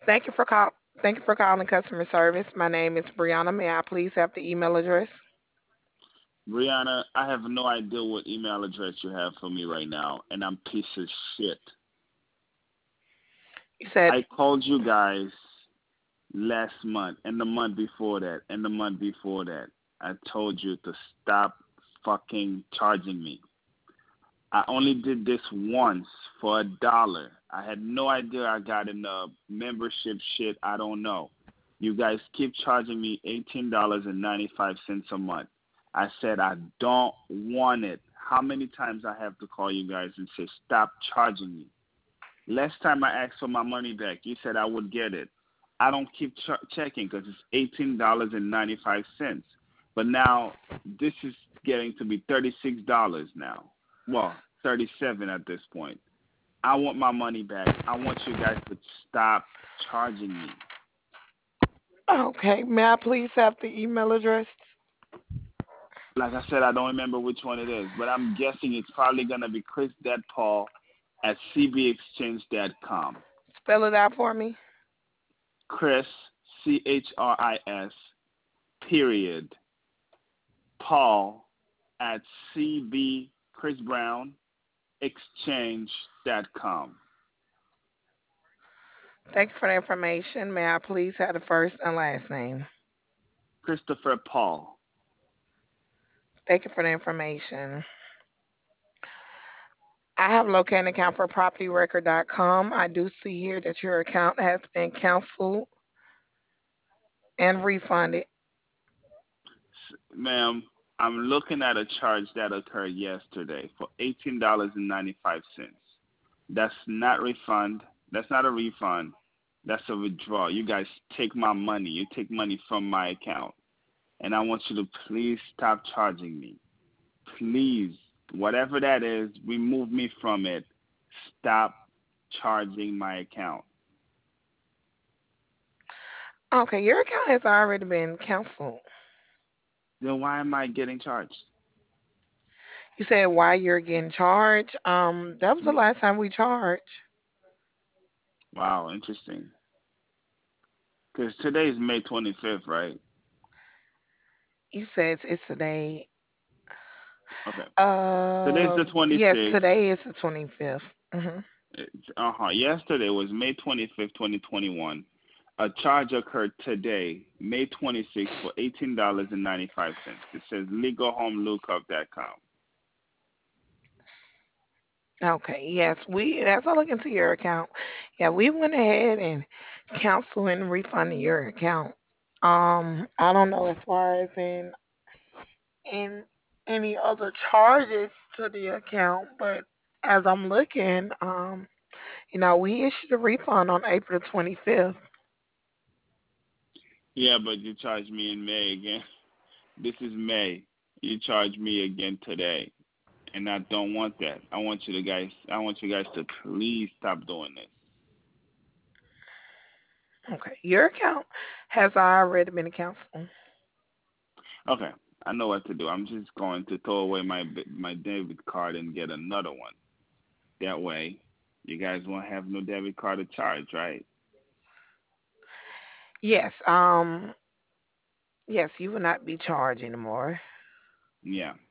Thank you for call. Thank you for calling customer service. My name is Brianna. May I please have the email address? Brianna, I have no idea what email address you have for me right now, and I'm piece of shit. You said, I called you guys last month, and the month before that, and the month before that. I told you to stop fucking charging me. I only did this once for $1. I had no idea I got in the membership shit. I don't know. You guys keep charging me $18.95 a month. I said I don't want it. How many times I have to call you guys and say stop charging me? Last time I asked for my money back, you said I would get it. I don't keep checking because it's $18.95. But now this is getting to be $36 now. Well, 37 at this point. I want my money back. I want you guys to stop charging me. okay, may I please have the email address? Like I said, I don't remember which one it is, but I'm guessing it's probably gonna be Paul at cbexchange.com. Spell it out for me. Chris, Chris, period, Paul at CB Chris Brown Exchange.com. Thank you for the information. May I please have the first and last name? Christopher Paul. Thank you for the information. I have located an account for propertyrecord.com. I do see here that your account has been canceled and refunded. Ma'am, I'm looking at a charge that occurred yesterday for $18.95. That's not refund. That's not a refund. That's a withdrawal. You guys take my money. You take money from my account. And I want you to please stop charging me. Please, whatever that is, remove me from it. Stop charging my account. Okay, your account has already been canceled. Then why am I getting charged? You said why you're getting charged. That was the last time we charged. Wow, interesting. Because today is May 25th, right? You said it's today. Okay. Today's the Yes, 26th. today is the 25th. Hmm. Yesterday was May 25th, 2021. A charge occurred today, May 26th, for $18.95. It says legalhomelookup.com. Okay, yes, as I look into your account, yeah, we went ahead and canceled and refunded your account. I don't know as far as in any other charges to the account, but as I'm looking, we issued a refund on April 25th. Yeah, but you charged me in May again. This is May. You charge me again today, and I don't want that. I want you guys to please stop doing this. Okay, your account has already been canceled. Okay, I know what to do. I'm just going to throw away my debit card and get another one. That way, you guys won't have no debit card to charge, right? Yes, yes, you will not be charged anymore. Yeah.